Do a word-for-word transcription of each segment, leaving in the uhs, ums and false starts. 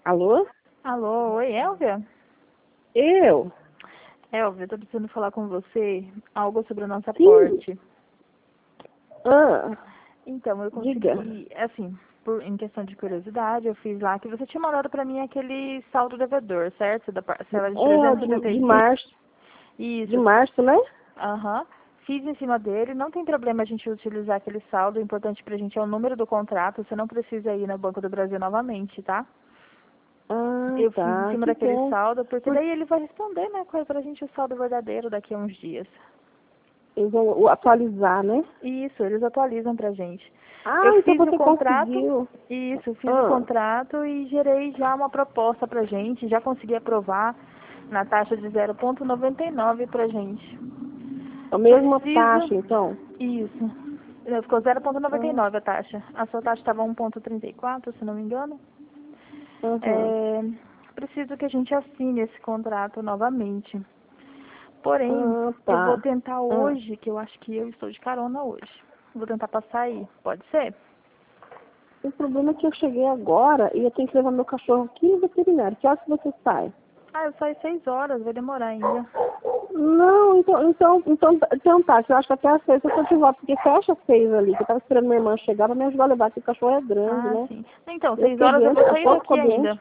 Alô? Alô, oi, Elvia? Eu? Elvia, eu tô precisando falar com você algo sobre o nosso Sim. aporte. Ah, Então, eu diga. consegui, assim, por, em questão de curiosidade, eu fiz lá que você tinha mandado pra mim aquele saldo devedor, certo? Da parcela de É, trezentos e de, setenta de e seis. março. De Isso, março, né? aham. Fiz em cima dele, não tem problema a gente utilizar aquele saldo, o importante pra gente é o número do contrato, você não precisa ir no Banco do Brasil novamente, tá? Ah, Eu fiz em tá. cima Que daquele bom. saldo, porque Por- daí ele vai responder, né, qual é pra gente o saldo verdadeiro daqui a uns dias. Eles vão o- atualizar, né? Isso, eles atualizam pra gente. Eu Ah, então fiz o você contrato, conseguiu. isso, fiz o Ah, contrato e gerei já uma proposta pra gente, já consegui aprovar na taxa de zero vírgula noventa e nove pra gente. a mesma Preciso, taxa, então. isso, eh, ficou zero vírgula noventa e Ah, nove a taxa. A sua taxa estava um vírgula trinta e quatro, se não me engano. aham. É, preciso que a gente assine esse contrato novamente. Porém, Ah, eu vou tá. tentar Ah. hoje, que eu acho que eu estou de carona hoje. Vou tentar passar aí, pode ser? O problema é que eu cheguei agora e eu tenho que levar meu cachorro aqui no veterinário. Que hora que você sai? Ah, eu saio seis horas, vai demorar ainda. Não, então, então, então, então tá, eu acho que até às seis eu tô de volta, porque fecha às seis ali, que eu tava esperando minha irmã chegar pra me ajudar a levar, porque o cachorro é grande, Ah, né? sim. Então, Eu seis fiquei horas eu doente, vou a sair pouco ficou daqui doente. ainda.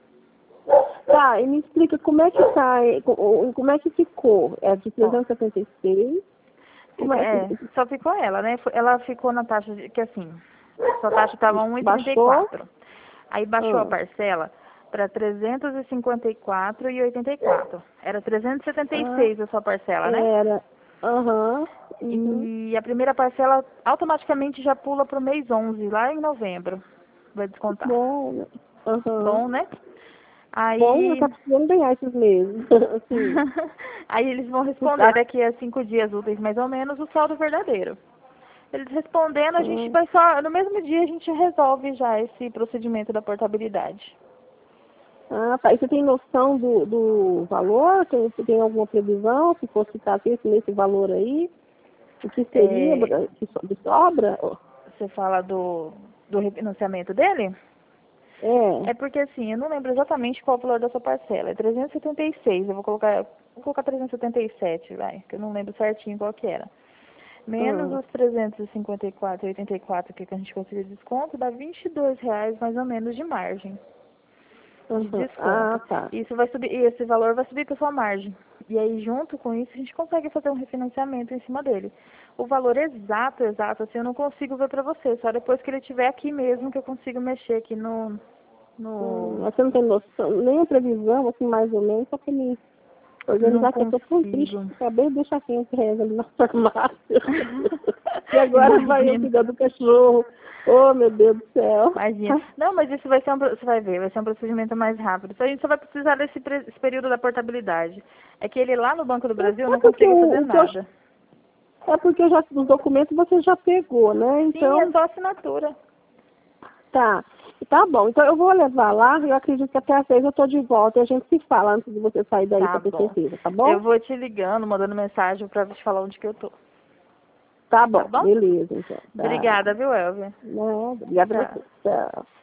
Tá, e me explica como é que tá, eh, co- como é que ficou? É de Ó, trezentos e setenta e seis, como fica, é que é, só ficou ela, né? Foi- Ela ficou na taxa de, que assim, sua taxa estava um e trinta e baixou? quatro. Aí baixou a Ah, parcela para trezentos e cinquenta e quatro e oitenta e quatro. Era trezentos e setenta e ah, seis a sua parcela, né? era, aham, uhum, E a primeira parcela automaticamente já pula para o mês onze, lá em novembro. Vai descontar. bom, né? Aham, Bom, né? bom, eu Aí, tava precisando ganhar esses meses, assim, aí eles vão responder ah, daqui a cinco dias úteis, mais ou menos, o saldo verdadeiro. Eles respondendo, a gente ah. vai só, no mesmo dia a gente resolve já esse procedimento da portabilidade. Ah, tá. E você tem noção do, do valor? Tem, você tem alguma previsão? Se fosse ficar nesse, nesse valor aí, o que seria É, bra- de so- de sobra? você fala do, do refinanciamento dele? É. É porque assim, eu não lembro exatamente qual é o valor da sua parcela. É trezentos e setenta e seis, eu vou colocar, vou colocar trezentos e setenta e sete, vai, que eu não lembro certinho qual que era. Menos Ah, os trezentos e cinquenta e quatro e oitenta e quatro que a gente conseguiu de desconto, dá vinte e dois reais mais ou menos de margem de aham. Ah, desconto. tá. Isso vai subir, e esse valor vai subir para sua margem. E aí, junto com isso, a gente consegue fazer um refinanciamento em cima dele. O valor exato, exato, assim, eu não consigo ver para você. Só depois que ele estiver aqui mesmo que eu consigo mexer aqui no, Hum, no, você não tem noção, nem a previsão, assim, mais ou menos, só pra me não organizar, que eu tô tão triste, consigo. acabei de deixar quinhentos reais ali na farmácia. E agora vai eu Imagina. cuidar do cachorro. Oh, meu Deus do céu. Imagina. Não, mas isso vai ser um, pro- você vai ver, vai ser um procedimento mais rápido. Só a gente só vai precisar desse pre- esse período da portabilidade. É que ele lá no Banco do Brasil É não porque consegue o, fazer o que eu nada. É porque já os documentos você já pegou, né? Sim, é Então, só assinatura. tá. Tá bom. Então eu vou levar lá, eu acredito que até às seis eu tô de volta e a gente se fala antes de você sair daí Tá pra ter bom. certeza, tá Eu bom? vou te ligando, mandando mensagem pra te falar onde que eu tô. Tá Tá bom. bom? Beleza, então. Tá. Obrigada, viu, Elvia? Não, obrigada a Tchau. você. Tchau.